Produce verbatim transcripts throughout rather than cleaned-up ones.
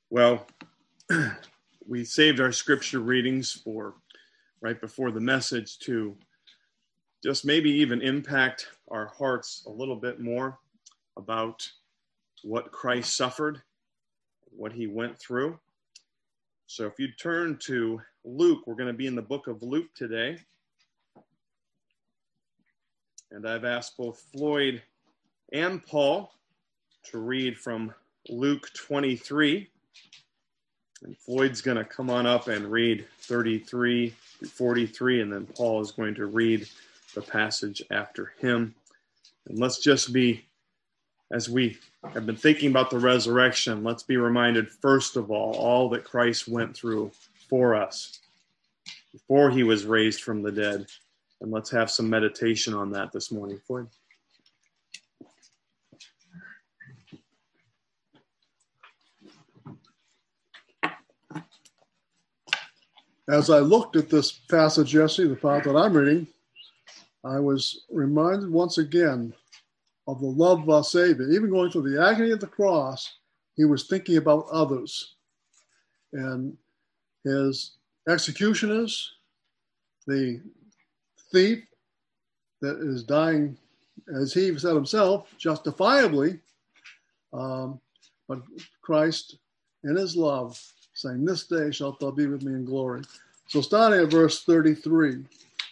Well, we saved our scripture readings for right before the message to just maybe even impact our hearts a little bit more about what Christ suffered, what he went through. So if you turn to Luke, we're going to be in the book of Luke today. And I've asked both Floyd and Paul to read from Luke twenty-three. And Floyd's going to come on up and read thirty-three through forty-three, and then Paul is going to read the passage after him. And let's just be, as we have been thinking about the resurrection, let's be reminded, first of all, all that Christ went through for us before he was raised from the dead. And let's have some meditation on that this morning. Floyd. As I looked at this passage, Jesse, the part that I'm reading, I was reminded once again of the love of our Savior. Even going through the agony of the cross, he was thinking about others. And his executioners, the thief that is dying, as he said himself, justifiably, um, but Christ in his love saying, "This day shalt thou be with me in glory." So starting at verse thirty-three.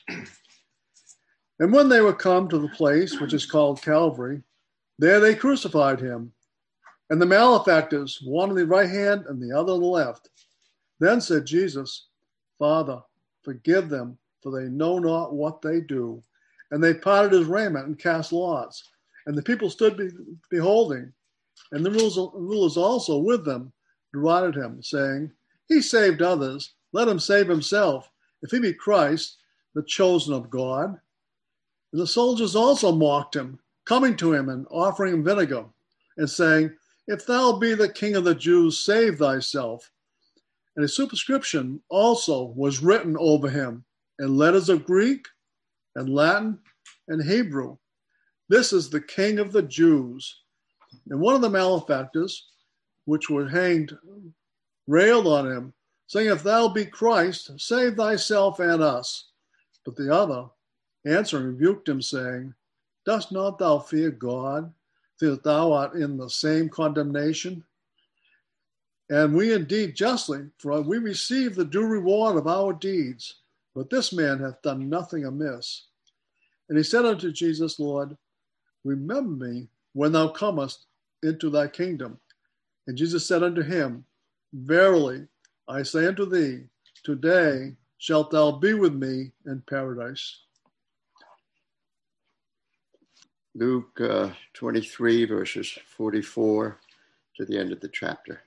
And when they were come to the place which is called Calvary, there they crucified him, and the malefactors, one on the right hand and the other on the left. Then said Jesus, "Father, forgive them, for they know not what they do." And they parted his raiment and cast lots. And the people stood be- beholding, and the rulers also with them derided him, saying, "He saved others, let him save himself, if he be Christ, the chosen of God." And the soldiers also mocked him, coming to him and offering him vinegar, and saying, "If thou be the King of the Jews, save thyself." And a superscription also was written over him in letters of Greek and Latin and Hebrew, "This is the King of the Jews." And one of the malefactors, which were hanged, railed on him, saying, "If thou be Christ, save thyself and us." But the other, answering, rebuked him, saying, "Dost not thou fear God, that thou art in the same condemnation? And we indeed justly, for we receive the due reward of our deeds, but this man hath done nothing amiss." And he said unto Jesus, "Lord, remember me when thou comest into thy kingdom." And Jesus said unto him, "Verily, I say unto thee, today shalt thou be with me in paradise." Luke uh, twenty-three, verses forty-four to the end of the chapter.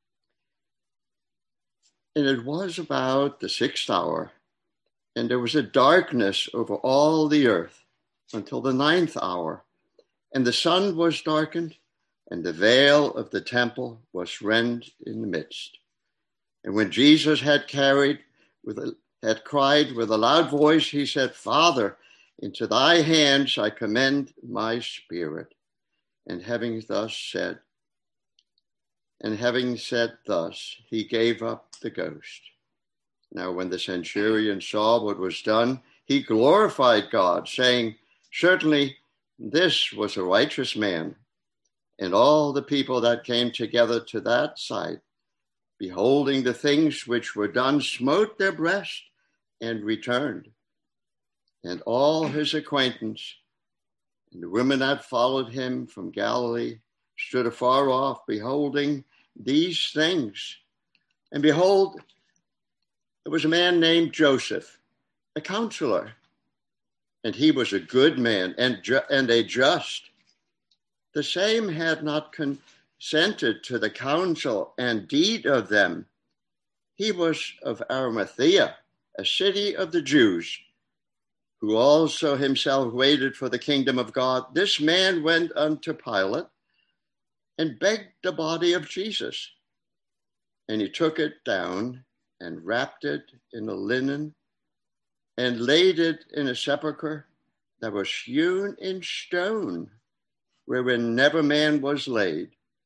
And it was about the sixth hour, and there was a darkness over all the earth until the ninth hour. And the sun was darkened, and the veil of the temple was rent in the midst. And when Jesus had carried with a, had cried with a loud voice, he said, "Father, into thy hands I commend my spirit." And having thus said, and having said thus, he gave up the ghost. Now when the centurion saw what was done, he glorified God, saying, "Certainly this was a righteous man." And all the people that came together to that sight, beholding the things which were done, smote their breast and returned. And all his acquaintance and the women that followed him from Galilee stood afar off, beholding these things. And behold, there was a man named Joseph, a counselor, and he was a good man and, ju- and a just. The same had not consented to the counsel and deed of them. He was of Arimathea, a city of the Jews, who also himself waited for the kingdom of God. This man went unto Pilate and begged the body of Jesus. And he took it down and wrapped it in a linen and laid it in a sepulchre that was hewn in stone, wherein never man was laid.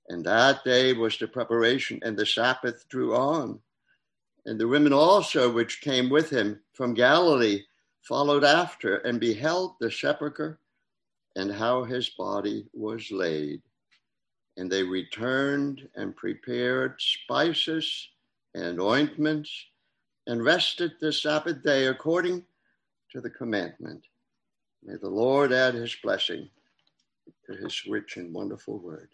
And that day was the preparation, and the Sabbath drew on. And the women also which came with him from Galilee followed after, and beheld the sepulchre, and how his body was laid. And they returned and prepared spices and ointments, and rested the Sabbath day according to the commandment. May the Lord add his blessing to his rich and wonderful word.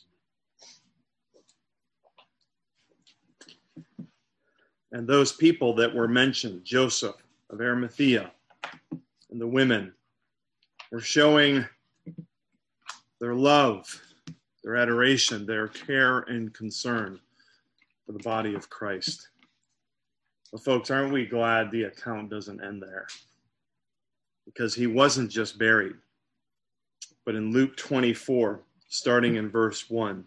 And those people that were mentioned, Joseph of Arimathea and the women, were showing their love, their adoration, their care and concern for the body of Christ. But folks, aren't we glad the account doesn't end there? Because he wasn't just buried. But in Luke twenty-four, starting in verse one,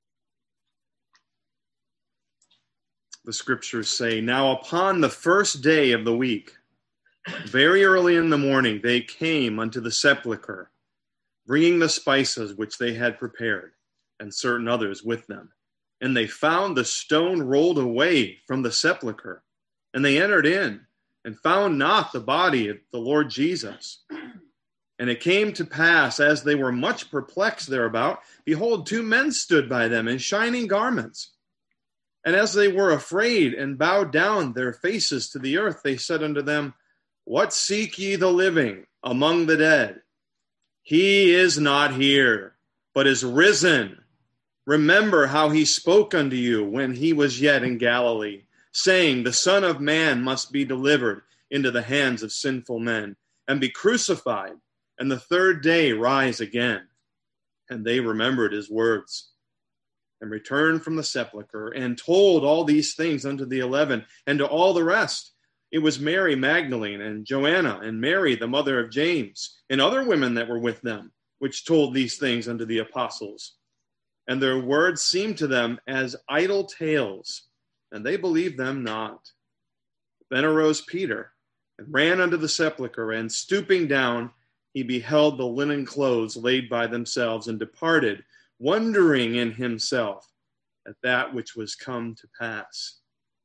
the scriptures say, "Now upon the first day of the week, very early in the morning, they came unto the sepulchre, bringing the spices which they had prepared, and certain others with them. And they found the stone rolled away from the sepulchre. And they entered in, and found not the body of the Lord Jesus. And it came to pass, as they were much perplexed thereabout, behold, two men stood by them in shining garments. And as they were afraid and bowed down their faces to the earth, they said unto them, What seek ye the living among the dead? He is not here, but is risen. Remember how he spoke unto you when he was yet in Galilee, saying, The Son of Man must be delivered into the hands of sinful men, and be crucified, and the third day rise again. And they remembered his words, and returned from the sepulchre, and told all these things unto the eleven, and to all the rest. It was Mary Magdalene, and Joanna, and Mary the mother of James, and other women that were with them, which told these things unto the apostles. And their words seemed to them as idle tales, and they believed them not. Then arose Peter, and ran unto the sepulchre, and stooping down, he beheld the linen clothes laid by themselves, and departed, wondering in himself at that which was come to pass.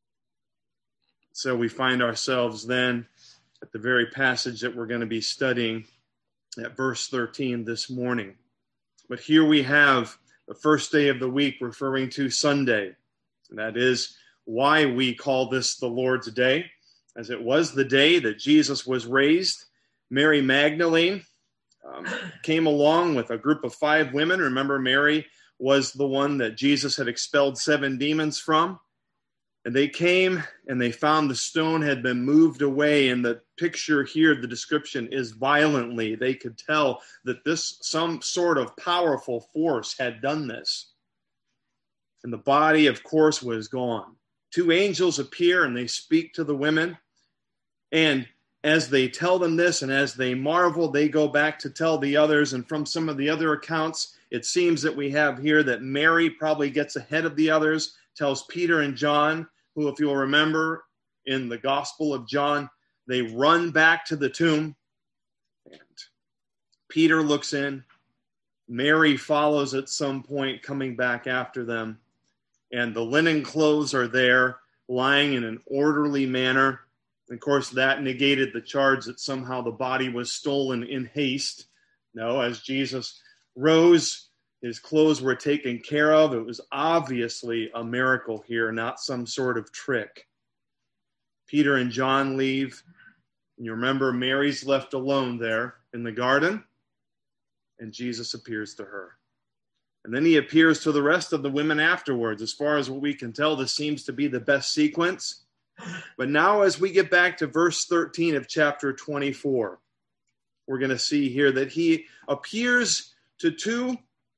So we find ourselves then at the very passage that we're going to be studying at verse thirteen this morning. But here we have the first day of the week referring to Sunday. And that is why we call this the Lord's Day, as it was the day that Jesus was raised. Mary Magdalene um, came along with a group of five women. Remember, Mary was the one that Jesus had expelled seven demons from. And they came and they found the stone had been moved away. And the picture here, the description is violently. They could tell that this, some sort of powerful force had done this. And the body, of course, was gone. Two angels appear and they speak to the women. And as they tell them this and as they marvel, they go back to tell the others. And from some of the other accounts, it seems that we have here that Mary probably gets ahead of the others, tells Peter and John, who, if you'll remember, in the Gospel of John, they run back to the tomb. And Peter looks in. Mary follows at some point, coming back after them. And the linen clothes are there, lying in an orderly manner. Of course, that negated the charge that somehow the body was stolen in haste. No, as Jesus rose, his clothes were taken care of. It was obviously a miracle here, not some sort of trick. Peter and John leave. And you remember Mary's left alone there in the garden, and Jesus appears to her. And then he appears to the rest of the women afterwards. As far as what we can tell, this seems to be the best sequence. But now as we get back to verse thirteen of chapter twenty-four, we're going to see here that he appears to two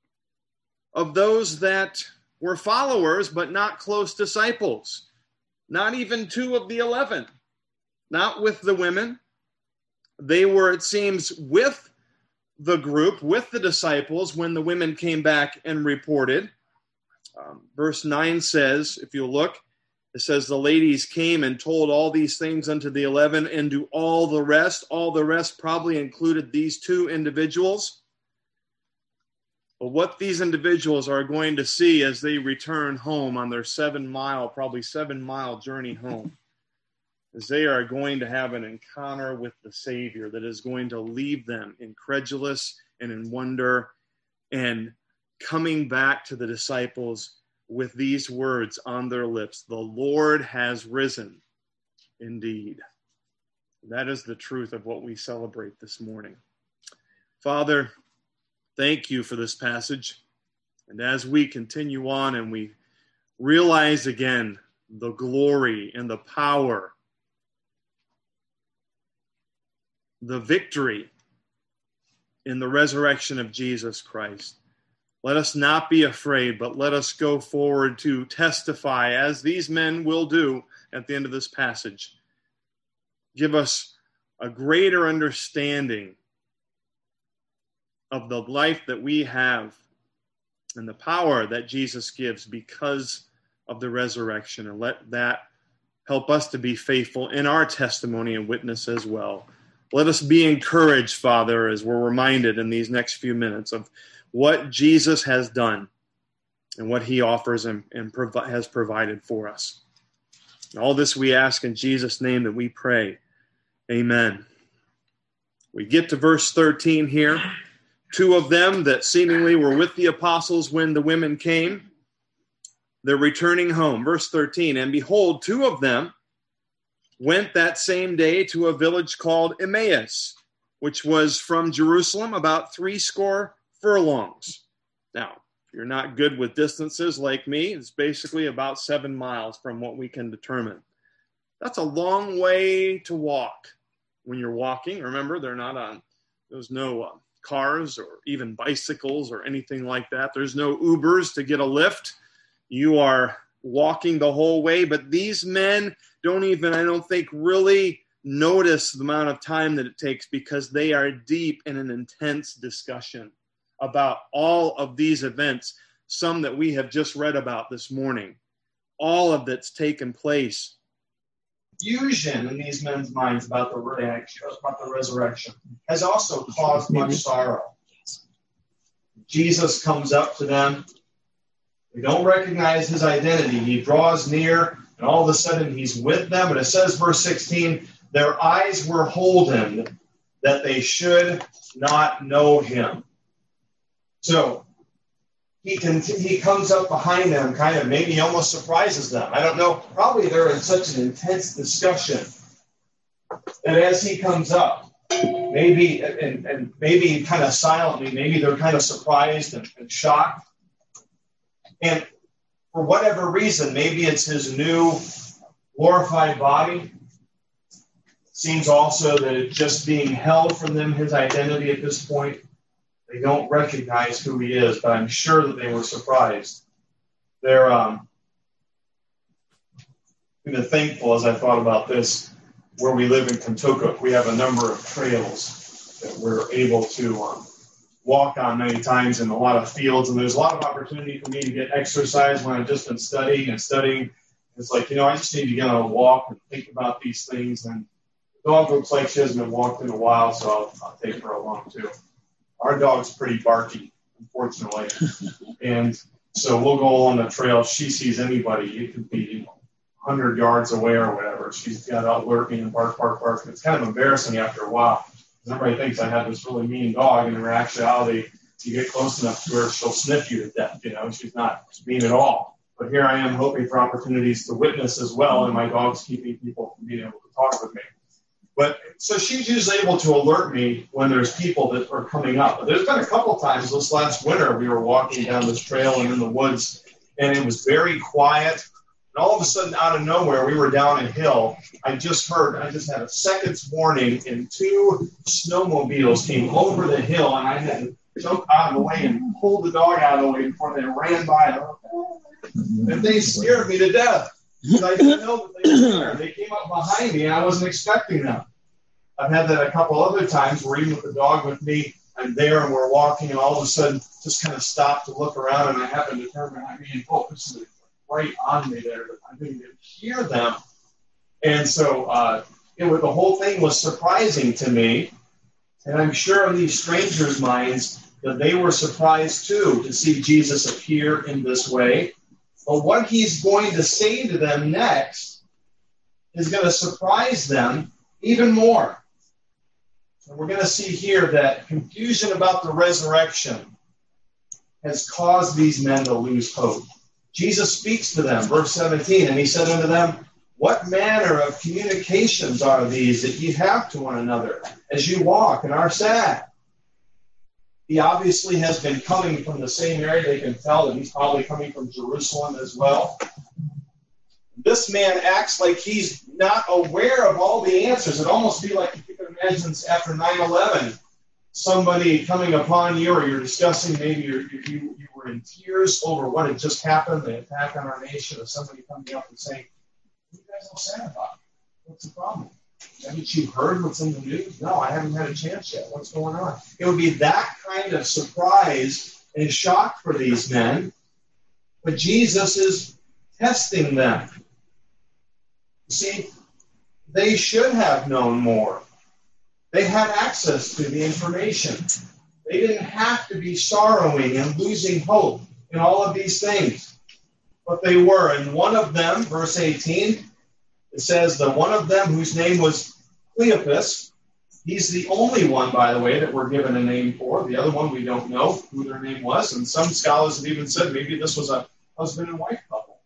of those that were followers, but not close disciples. Not even two of the eleven. Not with the women. They were, it seems, with the group, with the disciples, when the women came back and reported. Um, verse nine says, if you look, it says, the ladies came and told all these things unto the eleven, and to all the rest. All the rest probably included these two individuals. But what these individuals are going to see as they return home on their seven mile, probably seven mile journey home, is they are going to have an encounter with the Savior that is going to leave them incredulous and in wonder, and coming back to the disciples with these words on their lips: the Lord has risen indeed. That is the truth of what we celebrate this morning. Father, thank you for this passage. And as we continue on and we realize again the glory and the power, the victory in the resurrection of Jesus Christ, let us not be afraid, but let us go forward to testify, as these men will do at the end of this passage. Give us a greater understanding of the life that we have and the power that Jesus gives because of the resurrection. And let that help us to be faithful in our testimony and witness as well. Let us be encouraged, Father, as we're reminded in these next few minutes of what Jesus has done and what he offers and, and provi- has provided for us. And all this we ask in Jesus' name that we pray. Amen. We get to verse thirteen here. Two of them that seemingly were with the apostles when the women came, they're returning home. Verse thirteen, and behold, two of them went that same day to a village called Emmaus, which was from Jerusalem about three score furlongs. Now, if you're not good with distances like me, it's basically about seven miles from what we can determine. That's a long way to walk. When you're walking, remember, they're not on, there's no uh, cars or even bicycles or anything like that. There's no Ubers to get a lift. You are walking the whole way, but these men don't even, I don't think, really notice the amount of time that it takes, because they are deep in an intense discussion about all of these events, some that we have just read about this morning, all of that's taken place. Fusion in these men's minds about the reaction, about the resurrection has also caused much sorrow. Jesus comes up to them. They don't recognize his identity. He draws near, and all of a sudden he's with them. And it says, verse sixteen, their eyes were holden that they should not know him. So he can, he comes up behind them, kind of maybe almost surprises them. I don't know. Probably they're in such an intense discussion that as he comes up, maybe and, and maybe kind of silently, maybe they're kind of surprised and, and shocked. And for whatever reason, maybe it's his new glorified body. Seems also that it's just being held from them, his identity at this point. They don't recognize who he is, but I'm sure that they were surprised. They're um, even thankful, as I thought about this, where we live in Kentucky, we have a number of trails that we're able to um, walk on many times in a lot of fields, and there's a lot of opportunity for me to get exercise when I've just been studying and studying. It's like, you know, I just need to get on a walk and think about these things, and the dog looks like she hasn't been walked in a while, so I'll, I'll take her along too. Our dog's pretty barky, unfortunately. And so we'll go along the trail. If she sees anybody, it could be, you know, one hundred yards away or whatever. She's got out lurking and bark, bark, bark. It's kind of embarrassing after a while. Everybody thinks I have this really mean dog, and in actuality, you get close enough to her, she'll sniff you to death. You know, she's not mean at all. But here I am hoping for opportunities to witness as well, and my dog's keeping people from being able to talk with me. But so she's usually able to alert me when there's people that are coming up. But there's been a couple times this last winter we were walking down this trail and in the woods, and it was very quiet. And all of a sudden, out of nowhere, we were down a hill. I just heard, I just had a second's warning, and two snowmobiles came over the hill, and I had to jump out of the way and pull the dog out of the way before they ran by. And they scared me to death. Because I didn't know that they were there. They came up behind me, and I wasn't expecting them. I've had that a couple other times where even with the dog with me, I'm there and we're walking, and all of a sudden just kind of stop to look around, and I happen to turn behind me and oh, this is right on me there, but I didn't even hear them. And so uh, it was, the whole thing was surprising to me, and I'm sure in these strangers' minds, that they were surprised too to see Jesus appear in this way. But what he's going to say to them next is going to surprise them even more. And we're going to see here that confusion about the resurrection has caused these men to lose hope. Jesus speaks to them, verse seventeen, and he said unto them, what manner of communications are these that ye have to one another as you walk and are sad? He obviously has been coming from the same area. They can tell that he's probably coming from Jerusalem as well. This man acts like he's not aware of all the answers. It'd almost be like if you can imagine after nine eleven, somebody coming upon you, or you're discussing, maybe you're, you, you were in tears over what had just happened, the attack on our nation, or somebody coming up and saying, what are you guys all sad about? What's the problem? Haven't you heard what's in the news? No, I haven't had a chance yet. What's going on? It would be that kind of surprise and shock for these men. But Jesus is testing them. See, they should have known more. They had access to the information. They didn't have to be sorrowing and losing hope in all of these things. But they were. And one of them, verse eighteen, it says that one of them whose name was Cleopas, he's the only one, by the way, that we're given a name for. The other one, we don't know who their name was. And some scholars have even said maybe this was a husband and wife couple.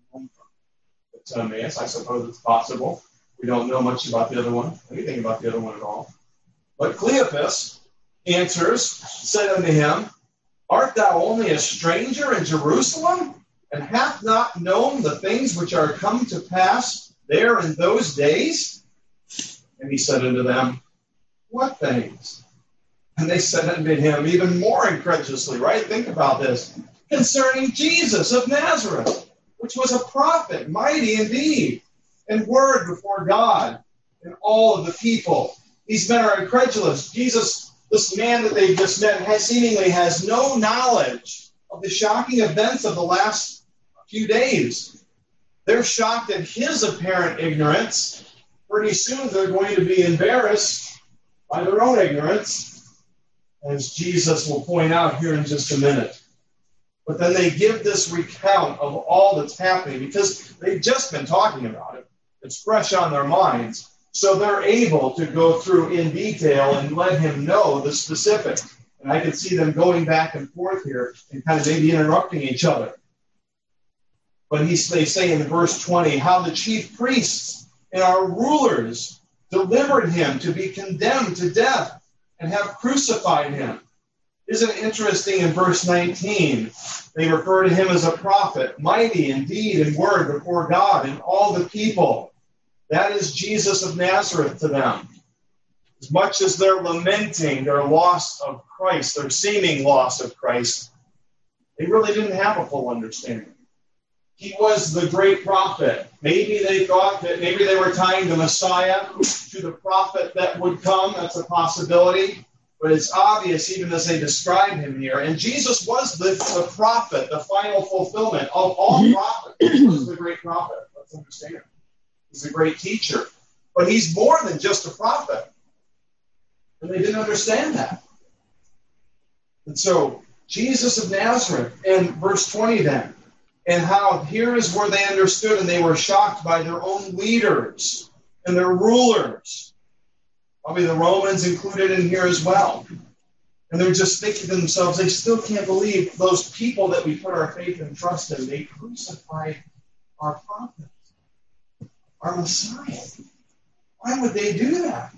But, um, yes, I suppose it's possible. We don't know much about the other one, anything about the other one at all. But Cleopas answers, said unto him, art thou only a stranger in Jerusalem, and hath not known the things which are come to pass there in those days? And he said unto them, what things? And they said unto him, even more incredulously, right? Think about this. Concerning Jesus of Nazareth, which was a prophet, mighty indeed, and word before God and all of the people. These men are incredulous. Jesus, this man that they've just met, has seemingly has no knowledge of the shocking events of the last few days. They're shocked at his apparent ignorance. Pretty soon they're going to be embarrassed by their own ignorance, as Jesus will point out here in just a minute. But then they give this recount of all that's happening because they've just been talking about it. It's fresh on their minds. So they're able to go through in detail and let him know the specifics. And I can see them going back and forth here and kind of maybe interrupting each other. But he's, they say in verse twenty, how the chief priests and our rulers delivered him to be condemned to death and have crucified him. Isn't it interesting in verse nineteen, they refer to him as a prophet, mighty in deed and word before God and all the people. That is Jesus of Nazareth to them. As much as they're lamenting their loss of Christ, their seeming loss of Christ, they really didn't have a full understanding. He was the great prophet. Maybe they thought that maybe they were tying the Messiah to the prophet that would come. That's a possibility. But it's obvious even as they describe him here. And Jesus was the, the prophet, the final fulfillment of all prophets. He was the great prophet. Let's understand. He's a great teacher. But he's more than just a prophet. And they didn't understand that. And so, Jesus of Nazareth, and verse twenty then, and how here is where they understood and they were shocked by their own leaders and their rulers. Probably the Romans included in here as well. And they're just thinking to themselves, they still can't believe those people that we put our faith and trust in. They crucified our prophet, our Messiah. Why would they do that?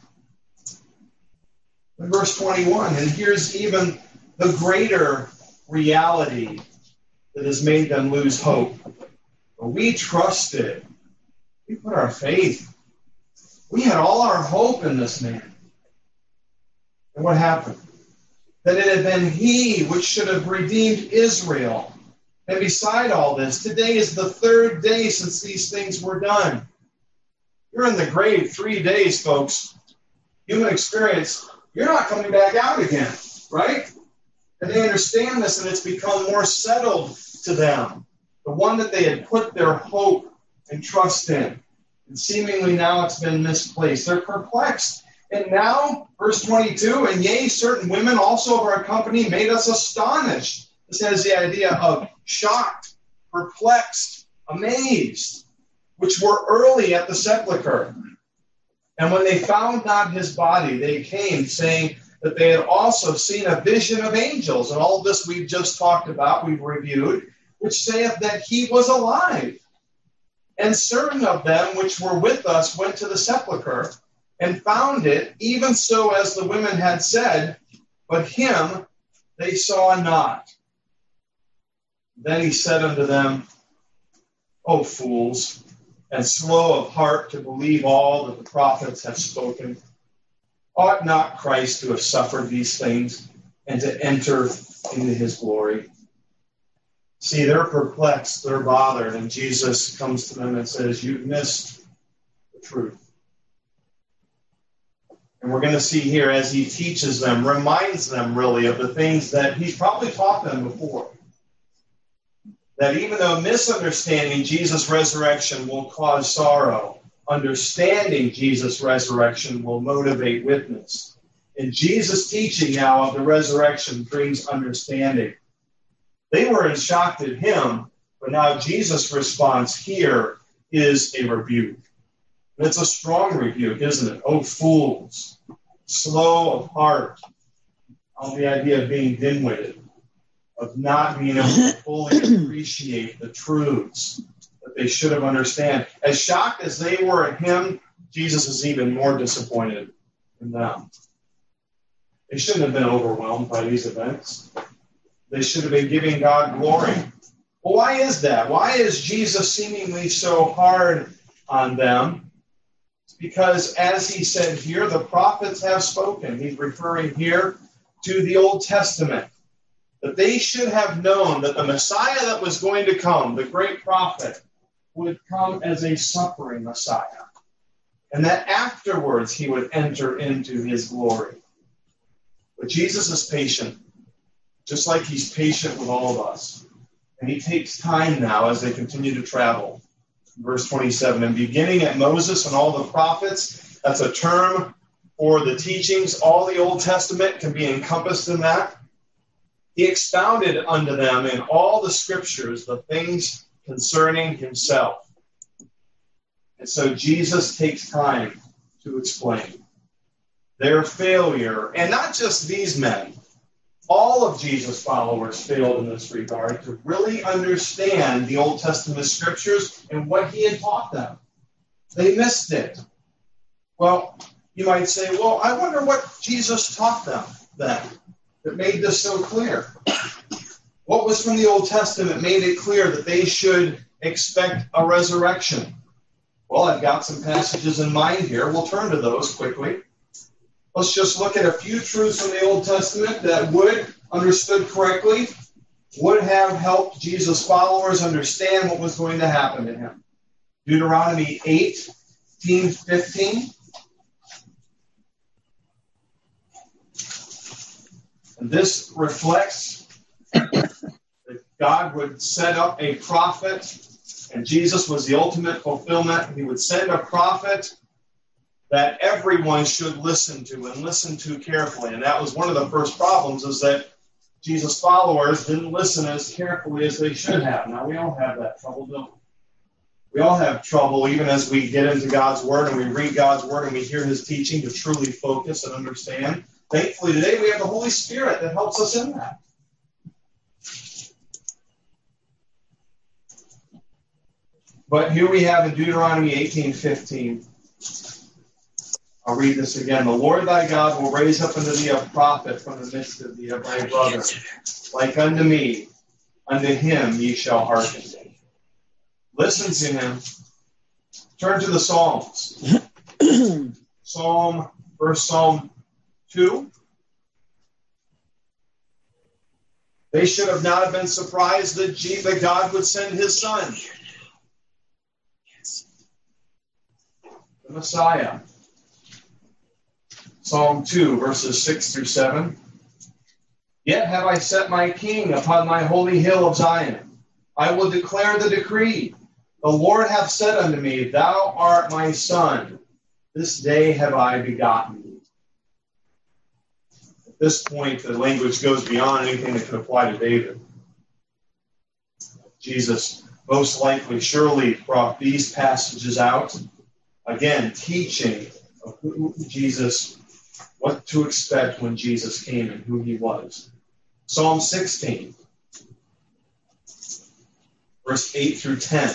In verse twenty-one, and here's even the greater reality that has made them lose hope. We trusted. We put our faith. We had all our hope in this man. And what happened? That it had been he which should have redeemed Israel. And beside all this, today is the third day since these things were done. You're in the grave three days, folks. Human experience, you're not coming back out again, right? And they understand this, and it's become more settled to them. The one that they had put their hope and trust in. And seemingly now it's been misplaced. They're perplexed. And now, verse twenty-two, and yea, certain women also of our company made us astonished. This has the idea of shocked, perplexed, amazed, which were early at the sepulchre. And when they found not his body, they came, saying that they had also seen a vision of angels. And all of this we've just talked about, we've reviewed, which saith that he was alive. And certain of them which were with us went to the sepulchre, and found it, even so as the women had said, but him they saw not. Then he said unto them, O fools, and slow of heart to believe all that the prophets have spoken. Ought not Christ to have suffered these things, and to enter into his glory? See, they're perplexed, they're bothered, and Jesus comes to them and says, you've missed the truth. And we're going to see here as he teaches them, reminds them really of the things that he's probably taught them before. That even though misunderstanding Jesus' resurrection will cause sorrow, understanding Jesus' resurrection will motivate witness. And Jesus' teaching now of the resurrection brings understanding. They were in shock at him, but now Jesus' response here is a rebuke. And it's a strong rebuke, isn't it? Oh, fools, slow of heart. On the idea of being dim-witted, of not being able to fully appreciate the truths that they should have understood. As shocked as they were at him, Jesus is even more disappointed in them. They shouldn't have been overwhelmed by these events. They should have been giving God glory. Well, why is that? Why is Jesus seemingly so hard on them? It's because, as he said here, the prophets have spoken. He's referring here to the Old Testament. That they should have known that the Messiah that was going to come, the great prophet, would come as a suffering Messiah. And that afterwards he would enter into his glory. But Jesus is patient, just like he's patient with all of us. And he takes time now as they continue to travel. Verse twenty-seven, and beginning at Moses and all the prophets, that's a term for the teachings. All the Old Testament can be encompassed in that. He expounded unto them in all the scriptures the things concerning himself. And so Jesus takes time to explain their failure. And not just these men. All of Jesus' followers failed in this regard to really understand the Old Testament scriptures and what he had taught them. They missed it. Well, you might say, well, I wonder what Jesus taught them then that made this so clear. What was from the Old Testament made it clear that they should expect a resurrection? Well, I've got some passages in mind here. We'll turn to those quickly. Let's just look at a few truths from the Old Testament that would, understood correctly, would have helped Jesus' followers understand what was going to happen to him. Deuteronomy eighteen fifteen. And this reflects that God would set up a prophet, and Jesus was the ultimate fulfillment. He would send a prophet that everyone should listen to and listen to carefully. And that was one of the first problems, is that Jesus' followers didn't listen as carefully as they should have. Now, we all have that trouble, don't we? We all have trouble, even as we get into God's Word and we read God's Word and we hear his teaching, to truly focus and understand. Thankfully, today we have the Holy Spirit that helps us in that. But here we have in Deuteronomy eighteen fifteen. I'll read this again. The Lord thy God will raise up unto thee a prophet from the midst of thee, of thy brother, like unto me. Unto him ye shall hearken. Listen to him. Turn to the Psalms. Psalm, verse Psalm two. They should have not have been surprised that, G- that God would send his son, the Messiah. Psalm two, verses six through seven. Yet have I set my king upon my holy hill of Zion. I will declare the decree. The Lord hath said unto me, Thou art my son. This day have I begotten thee. this point, the language goes beyond anything that could apply to David. Jesus most likely surely brought these passages out, again, teaching of who Jesus, what to expect when Jesus came and who he was. Psalm sixteen, verse eight through ten.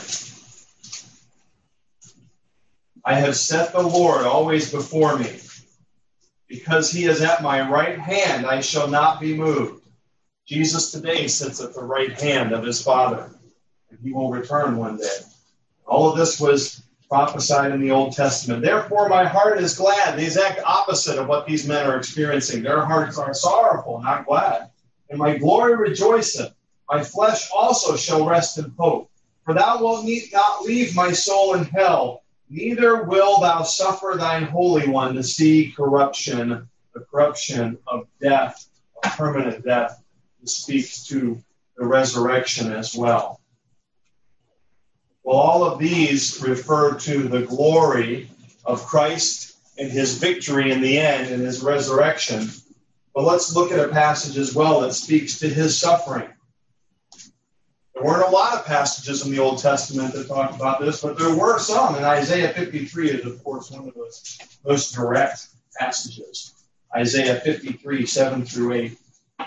I have set the Lord always before me. Because he is at my right hand, I shall not be moved. Jesus today sits at the right hand of his Father, and he will return one day. All of this was prophesied in the Old Testament. Therefore, my heart is glad. The exact opposite of what these men are experiencing. Their hearts are sorrowful, not glad. And my glory rejoiceth. My flesh also shall rest in hope. For thou wilt not leave my soul in hell, neither will thou suffer thine Holy One to see corruption, the corruption of death, of permanent death. It speaks to the resurrection as well. Well, all of these refer to the glory of Christ and his victory in the end and his resurrection. But let's look at a passage as well that speaks to his suffering. There weren't a lot of passages in the Old Testament that talk about this, but there were some, and Isaiah fifty-three is, of course, one of those most direct passages. Isaiah fifty-three, seven through eight.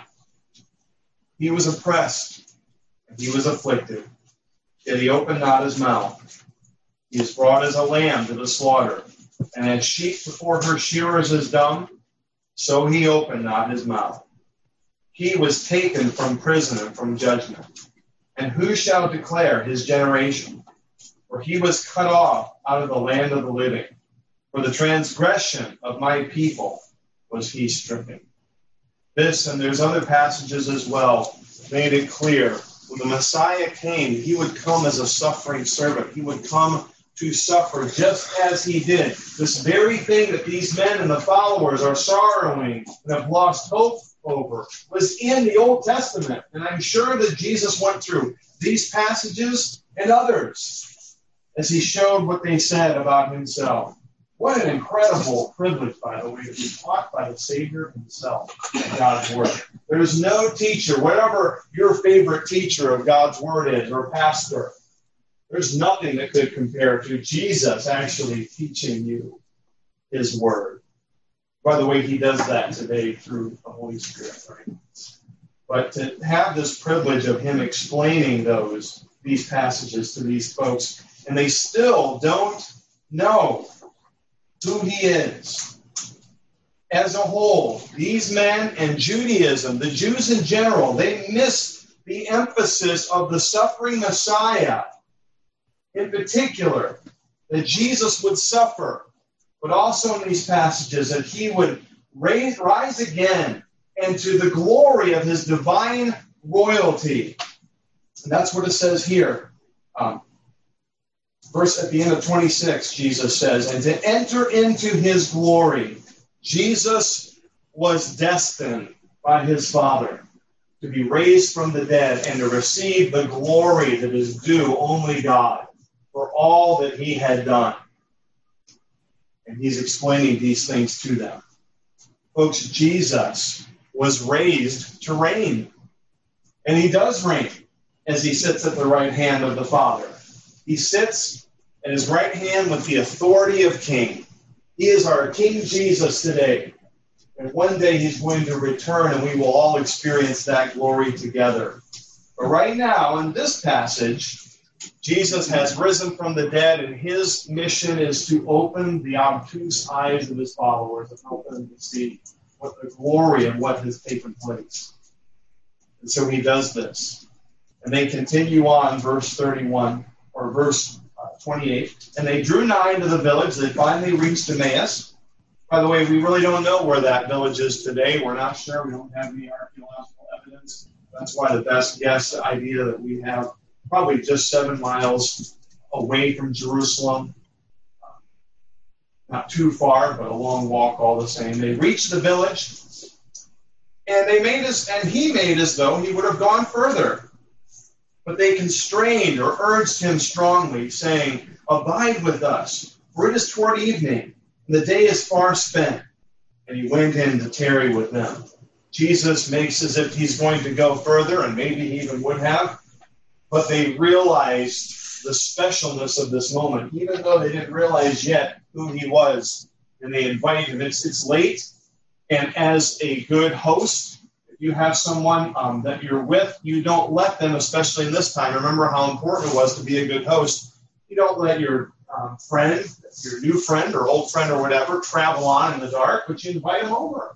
He was oppressed, and he was afflicted, yet he opened not his mouth. He is brought as a lamb to the slaughter, and as sheep before her shearers is dumb, so he opened not his mouth. He was taken from prison and from judgment. And who shall declare his generation? For he was cut off out of the land of the living. For the transgression of my people was he stricken. This, and there's other passages as well, made it clear. When the Messiah came, he would come as a suffering servant. He would come to suffer just as he did. This very thing that these men and the followers are sorrowing and have lost hope over was in the Old Testament. And I'm sure that Jesus went through these passages and others as he showed what they said about himself. What an incredible privilege, by the way, to be taught by the Savior himself in God's Word. There's no teacher, whatever your favorite teacher of God's Word is, or pastor, there's nothing that could compare to Jesus actually teaching you his Word. By the way, he does that today through the Holy Spirit, right? But to have this privilege of him explaining those, these passages to these folks, and they still don't know who he is. As a whole, these men and Judaism, the Jews in general, they miss the emphasis of the suffering Messiah. In particular, that Jesus would suffer, but also in these passages that he would raise, rise again into the glory of his divine royalty. And that's what it says here. Um, verse at the end of twenty-six, Jesus says, and to enter into his glory, Jesus was destined by his Father to be raised from the dead and to receive the glory that is due only God for all that he had done. And he's explaining these things to them. Folks, Jesus was raised to reign. And he does reign as he sits at the right hand of the Father. He sits at his right hand with the authority of king. He is our King Jesus today. And one day he's going to return and we will all experience that glory together. But right now, in this passage, Jesus has risen from the dead, and his mission is to open the obtuse eyes of his followers and help them to see what the glory of what has taken place. And so he does this. And they continue on, verse thirty-one, or verse uh, twenty-eight. And they drew nigh into the village. They finally reached Emmaus. By the way, we really don't know where that village is today. We're not sure. We don't have any archaeological evidence. That's why the best guess idea that we have, probably just seven miles away from Jerusalem. Uh, not too far, but a long walk all the same. They reached the village, and they made as, and he made as though he would have gone further. But they constrained or urged him strongly, saying, abide with us, for it is toward evening, and the day is far spent. And he went in to tarry with them. Jesus makes as if he's going to go further, and maybe he even would have, but they realized the specialness of this moment, even though they didn't realize yet who he was, and they invited him. It's, it's late, and as a good host, if you have someone um, that you're with, you don't let them, especially in this time, remember how important it was to be a good host. You don't let your um, friend, your new friend or old friend or whatever, travel on in the dark, but you invite them over.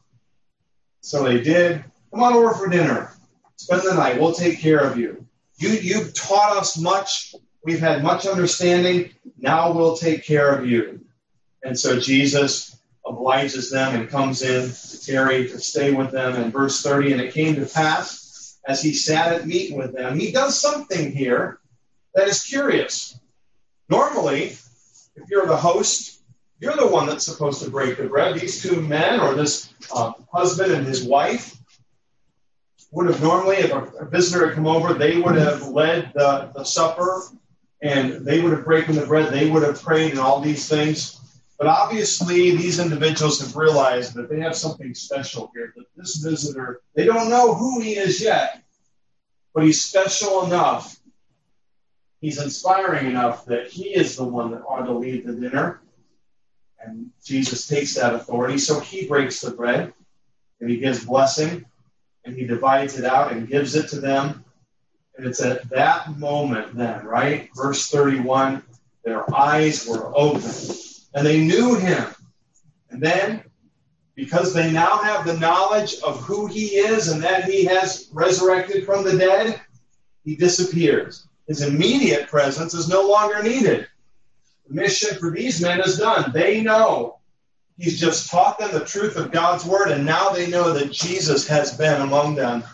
So they did. Come on over for dinner. Spend the night. We'll take care of you. You, you've taught us much. We've had much understanding. Now we'll take care of you. And so Jesus obliges them and comes in to tarry, to stay with them. In verse thirty, and it came to pass, as he sat at meat with them, he does something here that is curious. Normally, if you're the host, you're the one that's supposed to break the bread. These two men, or this uh, husband and his wife, would have normally, if a, a visitor had come over, they would have led the, the supper, and they would have broken the bread. They would have prayed and all these things. But obviously, these individuals have realized that they have something special here, that this visitor, they don't know who he is yet, but he's special enough. He's inspiring enough that he is the one that ought to lead the dinner. And Jesus takes that authority, so he breaks the bread, and he gives blessing, and he divides it out and gives it to them. And it's at that moment then, right? Verse thirty-one, their eyes were open, and they knew him. And then, because they now have the knowledge of who he is and that he has resurrected from the dead, he disappears. His immediate presence is no longer needed. The mission for these men is done. They know. He's just taught them the truth of God's word, and now they know that Jesus has been among them,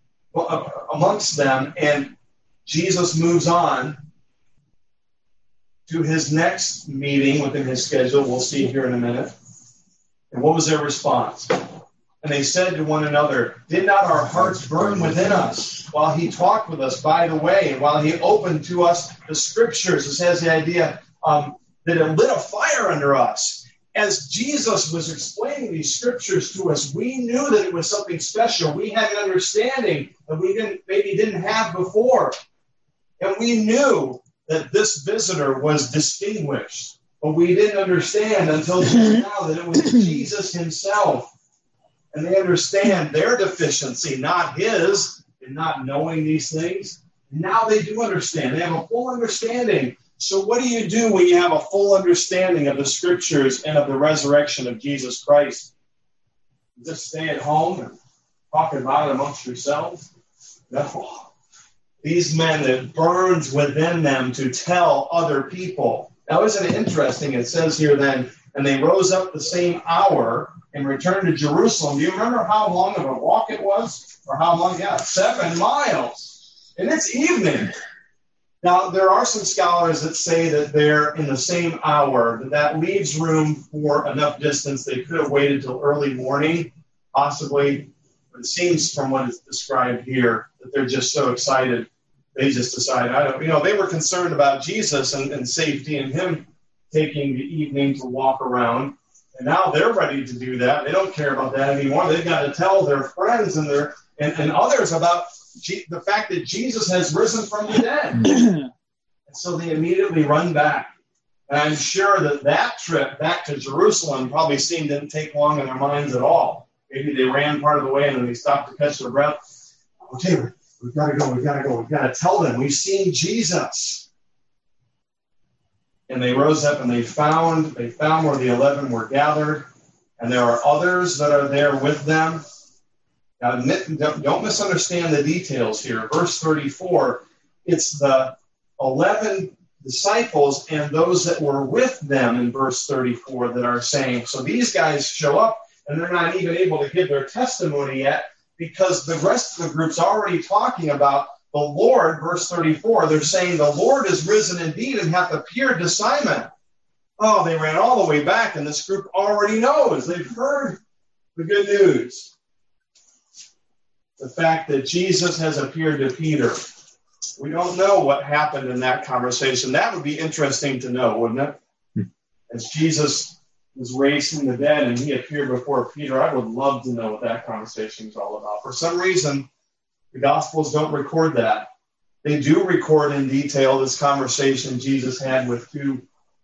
amongst them, and Jesus moves on to his next meeting within his schedule. We'll see here in a minute. And what was their response? And they said to one another, did not our hearts burn within us while he talked with us by the way, and while he opened to us the scriptures? This has the idea um, that it lit a fire under us. As Jesus was explaining these scriptures to us, we knew that it was something special. We had an understanding that we didn't maybe didn't have before. And we knew that this visitor was distinguished. But we didn't understand until just now that it was Jesus himself. And they understand their deficiency, not his, in not knowing these things. Now they do understand. They have a full understanding. So what do you do when you have a full understanding of the scriptures and of the resurrection of Jesus Christ? You just stay at home and talk about it amongst yourselves? No. These men, it burns within them to tell other people. Now, isn't it interesting? It says here then, and they rose up the same hour and returned to Jerusalem. Do you remember how long of a walk it was? Or how long? Yeah, seven miles. And it's evening. Now, there are some scholars that say that they're in the same hour, that that leaves room for enough distance. They could have waited till early morning, possibly. But it seems from what is described here that they're just so excited. They just decide, I don't, you know, they were concerned about Jesus and, and safety and him taking the evening to walk around. And now they're ready to do that. They don't care about that anymore. They've got to tell their friends and their and, and others about G- the fact that Jesus has risen from the dead. And so they immediately run back. And I'm sure that that trip back to Jerusalem probably seemed didn't take long in their minds at all. Maybe they ran part of the way and then they stopped to catch their breath. Okay, we've got to go, we've got to go, we've got to tell them, we've seen Jesus. And they rose up and they found, they found where the eleven were gathered, and there are others that are there with them. Now, don't misunderstand the details here. Verse thirty-four, it's the eleven disciples and those that were with them in verse thirty-four that are saying, so these guys show up and they're not even able to give their testimony yet because the rest of the group's already talking about the Lord. Verse thirty-four, they're saying the Lord is risen indeed and hath appeared to Simon. Oh, they ran all the way back and this group already knows. They've heard the good news. The fact that Jesus has appeared to Peter. We don't know what happened in that conversation. That would be interesting to know, wouldn't it? As Jesus was raised from the dead and he appeared before Peter. I would love to know what that conversation is all about. For some reason, the Gospels don't record that. They do record in detail this conversation Jesus had with two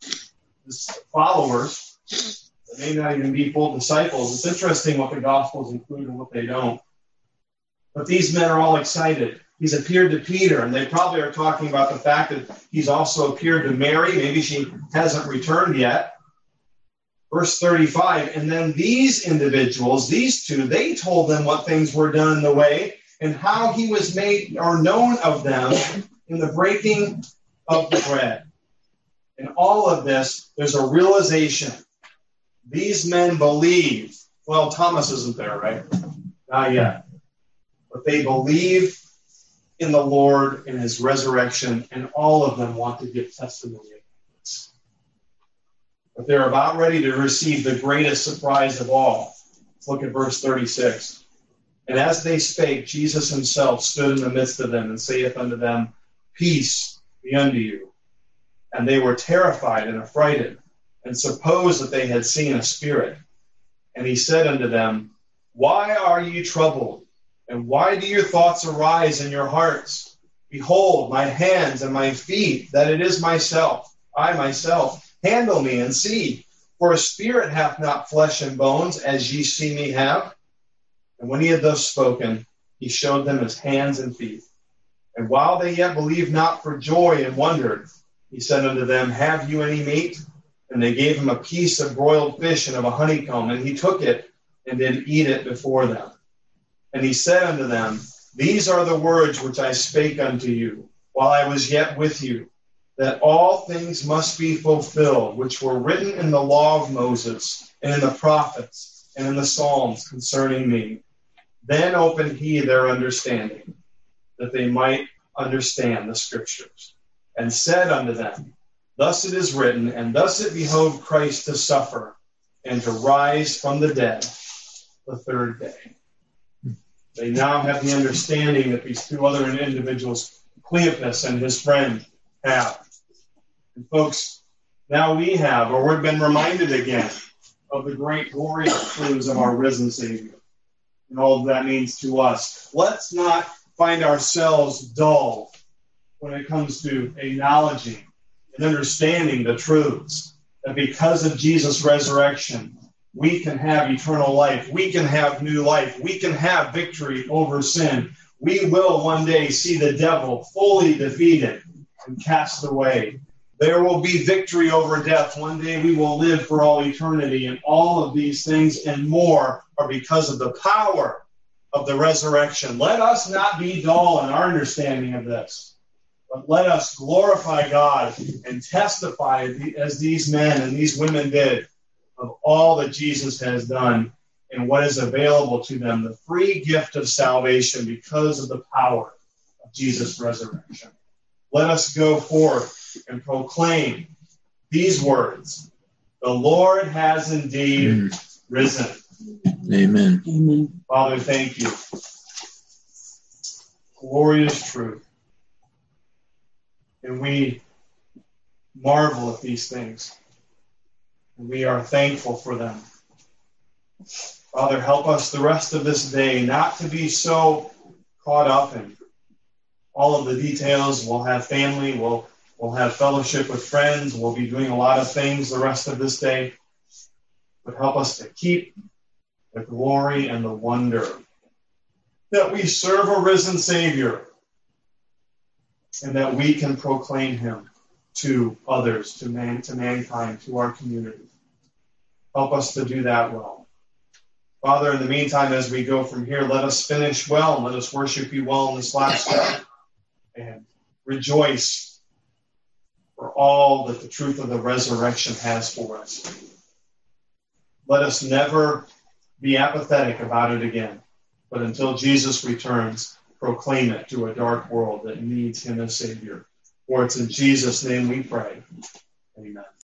followers. They may not even be full disciples. It's interesting what the Gospels include and what they don't. But these men are all excited. He's appeared to Peter, and they probably are talking about the fact that he's also appeared to Mary. Maybe she hasn't returned yet. Verse thirty-five, and then these individuals, these two, they told them what things were done in the way and how he was made or known of them in the breaking of the bread. In all of this, there's a realization. These men believe. Well, Thomas isn't there, right? Not yet. But they believe in the Lord and his resurrection, and all of them want to give testimony of this. But they're about ready to receive the greatest surprise of all. Let's look at verse thirty-six. And as they spake, Jesus himself stood in the midst of them and saith unto them, Peace be unto you. And they were terrified and affrighted, and supposed that they had seen a spirit. And he said unto them, Why are ye troubled? And why do your thoughts arise in your hearts? Behold, my hands and my feet, that it is myself, I myself. Handle me and see, for a spirit hath not flesh and bones, as ye see me have. And when he had thus spoken, he showed them his hands and feet. And while they yet believed not for joy and wondered, he said unto them, Have you any meat? And they gave him a piece of broiled fish and of a honeycomb, and he took it and did eat it before them. And he said unto them, These are the words which I spake unto you, while I was yet with you, that all things must be fulfilled, which were written in the law of Moses, and in the prophets, and in the Psalms concerning me. Then opened he their understanding, that they might understand the Scriptures, and said unto them, Thus it is written, and thus it behoved Christ to suffer, and to rise from the dead the third day. They now have the understanding that these two other individuals, Cleopas and his friend, have. And folks, now we have, or we've been reminded again, of the great glorious truths of our risen Savior and all that means to us. Let's not find ourselves dull when it comes to acknowledging and understanding the truths that because of Jesus' resurrection, we can have eternal life. We can have new life. We can have victory over sin. We will one day see the devil fully defeated and cast away. There will be victory over death. One day we will live for all eternity. And all of these things and more are because of the power of the resurrection. Let us not be dull in our understanding of this, but let us glorify God and testify as these men and these women did of all that Jesus has done and what is available to them, the free gift of salvation because of the power of Jesus' resurrection. Let us go forth and proclaim these words. The Lord has indeed mm. risen. Amen. Amen. Father, thank you. Glorious truth. And we marvel at these things. And we are thankful for them. Father, help us the rest of this day not to be so caught up in all of the details. We'll have family. We'll, we'll have fellowship with friends. We'll be doing a lot of things the rest of this day. But help us to keep the glory and the wonder that we serve a risen Savior and that we can proclaim him to others, to man, to mankind, to our community. Help us to do that well. Father, in the meantime, as we go from here, let us finish well and let us worship you well in this last day and rejoice for all that the truth of the resurrection has for us. Let us never be apathetic about it again, but until Jesus returns, proclaim it to a dark world that needs him as Savior. For it's in Jesus' name we pray. Amen.